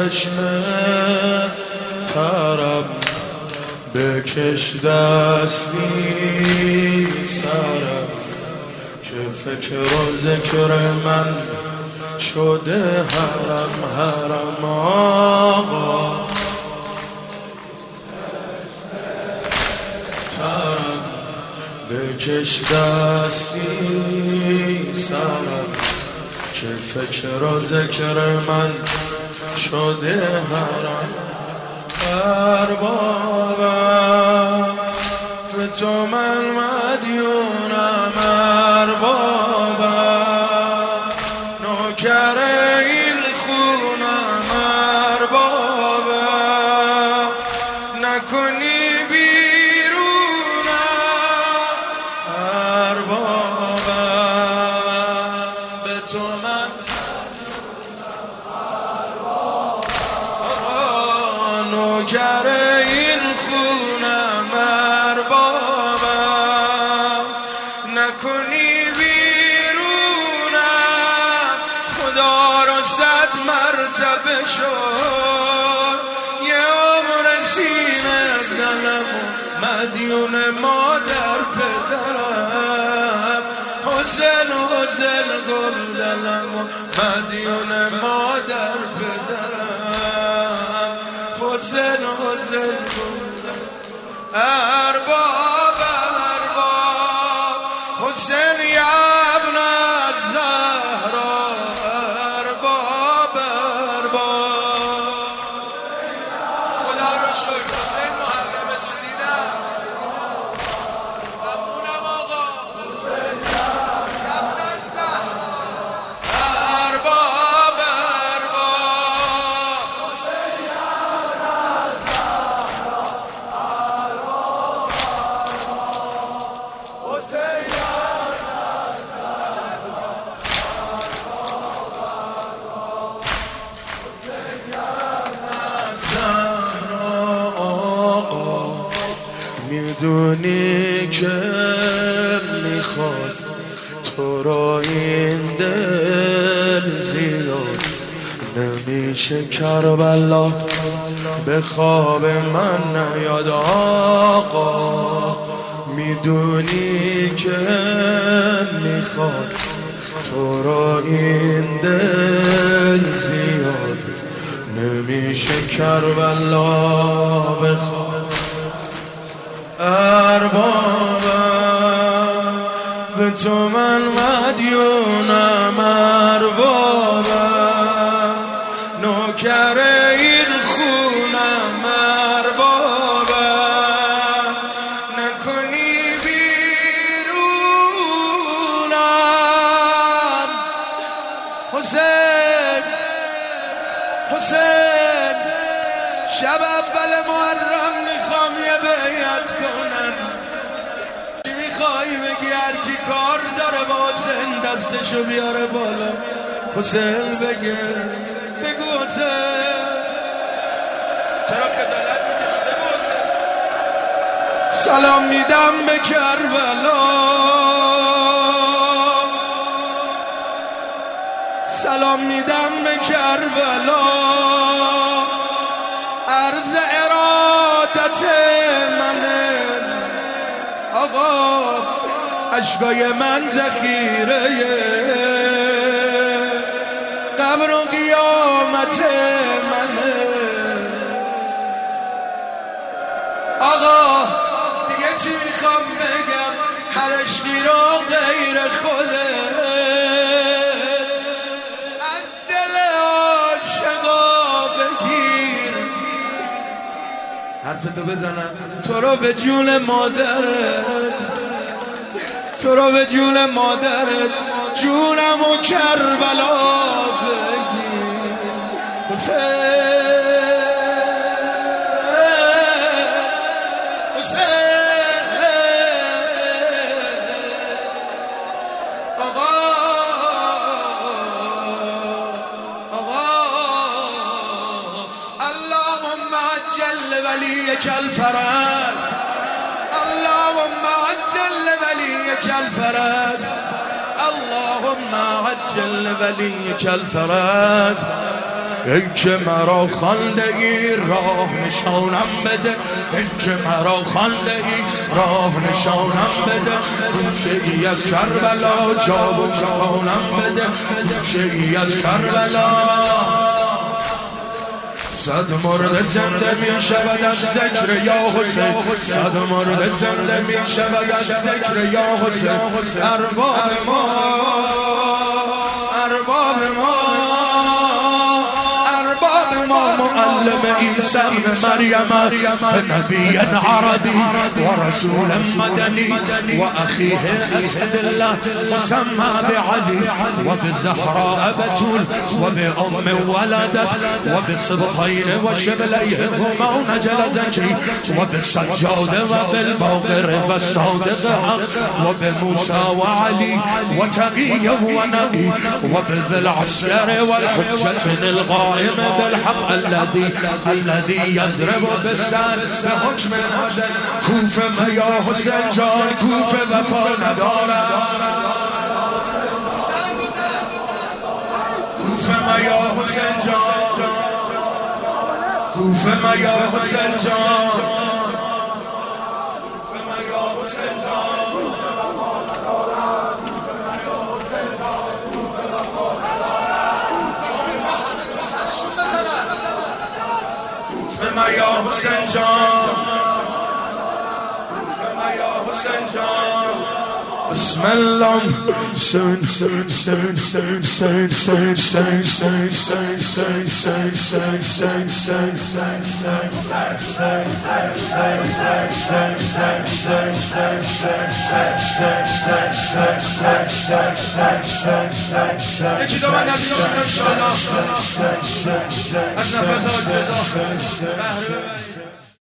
چشم طرب بکش دستی سرم که فکر و ذکر من شده حرم حرم آقا طرب بکش دستی سرم که فکر و ذکر من شده حرم اربابم به تو من مدیونم اربابم نوکر این خونم اربابم نکنی بیرونم اربابم به تو من نوکر این خونم اربابم نکنی بیرونم خدا رو 100 مرتبه شد یه عمر سینه دلم مدیون مادر پدرم حسین حسین گل دلم مدیون مادر پدرم حسین حسین ارباب ارباب حسین یا ابن الزهرا ارباب ارباب خدا رو شکر حسین محرمتون دیدم ممنونم آقا حسین یا ابن الزهرا ارباب ارباب حسین یا میدونی که میخواد تو را این دل زیاد نمیشه کربلا به خواب من نیاد آقا میدونی که میخواد تو را این دل زیاد نمیشه کربلا به خواب اربابم به تو من مدیونم اربابم نوکر این خونم اربابم نکنی بیرونم حسین حسین شب اول محرم میخوام یه بیعت کنم چی میخوای بگی هر کی کار داره با حسین دستشو بیاره بالا حسین بگه بگو حسین چرا خجالت میکشی بگو حسین سلام میدم به کربلا سلام میدم به کربلا عرض ارادت منه آقا اشکای من ذخیره قبر و قیامت منه آقا دیگه چی میخوام بگم هر عشقی رو غیر خوده از دل عاشقا بگیر حرفتو بزنم تو رو به جون مادرت تو رو به جون مادرت جونم و کربلا بگیر حسین حسین آقا آقا اللهم عجل ولیک الفرج اللهم عجل ولیک الفرج اللهم عجل ولیک الفرج ای که مرا خانده ای راه نشانم بده، ای که مرا خانده ای راه نشانم بده، گوشه ای از کربلا جا و جهانم بده، گوشه ای از کربلا. صد مرد زنده می شود از ذکر یا حسین، صد مرد زنده می شود از ذکر یا حسین. ارباب ما، ارباب ما، معلم عیسی ابن مریم، نبی عربی و رسول مدنی و اخیه اسد الله مسمى بعلی و بزهراء بتول و بأم ولدت و بسبطین و شبلیهما نجل زکی و بسجاده و بالباقر و صادق حق و بموسى و علی و تقی و نقی و بذی العسکر و الحجة القائم بالحق الذي يضرب بالسن بحكم نجل. کوفه ما یا حسین جان، کوفه وفا ندارد، کوفه ما یا حسین جان، کوفه ما یا حسین جان، کوفه ما یا حسین جان. یا حسین جان، یا حسین جان. بسم الله سن سن سن سن سن سن سن سن سن سن سن سن سن یکی دو من از اینشون انشاءالله از نفسات رضا